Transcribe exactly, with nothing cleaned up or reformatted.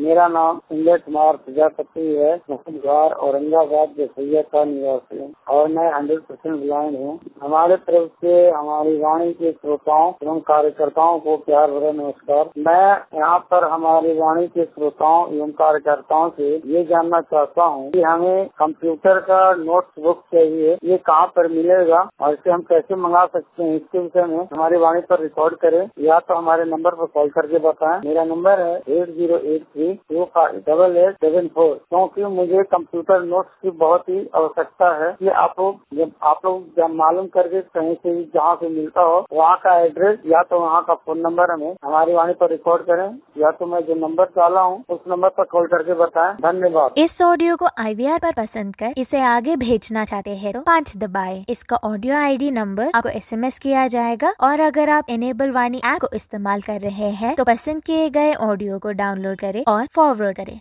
मेरा नाम संजय कुमार प्रजापति है। बिहार औरंगाबाद जसैया का निवासी हूँ और मैं हंड्रेड परसेंट ब्लाइंड हूँ। हमारे तरफ से हमारी वाणी के श्रोताओं एवं कार्यकर्ताओं को प्यार भरा नमस्कार। मैं यहाँ पर हमारी वाणी के श्रोताओं एवं कार्यकर्ताओं से ये जानना चाहता हूँ कि हमें कंप्यूटर का नोट्स बुक चाहिए, ये कहाँ पर मिलेगा और इसे हम कैसे मंगा सकते हैं, इसके विषय में हमारी वाणी पर रिकॉर्ड करें या तो हमारे नंबर पर कॉल करके बताएं। मेरा नंबर है eight zero eight three two five double eight seven four. क्योंकि मुझे कंप्यूटर नोट्स की बहुत ही आवश्यकता है कि आप लोग जब आप लोग जब मालूम करके कहीं से जहाँ से मिलता हो वहाँ का एड्रेस या तो वहाँ का फोन नंबर हमें हमारी वाणी पर रिकॉर्ड करें या तो मैं जो नंबर डाला हूँ उस नंबर पर कॉल करके बताएं। धन्यवाद। इस ऑडियो को आई वी आर पर पसंद कर इसे आगे भेजना चाहते हैं तो पाँच दबाएं। इसका ऑडियो आई डी नंबर आपको एस एम एस किया जाएगा और अगर आप इनेबल वाणी ऐप को इस्तेमाल कर रहे हैं तो पसंद किए गए ऑडियो को डाउनलोड करें और फॉरवर्ड करें।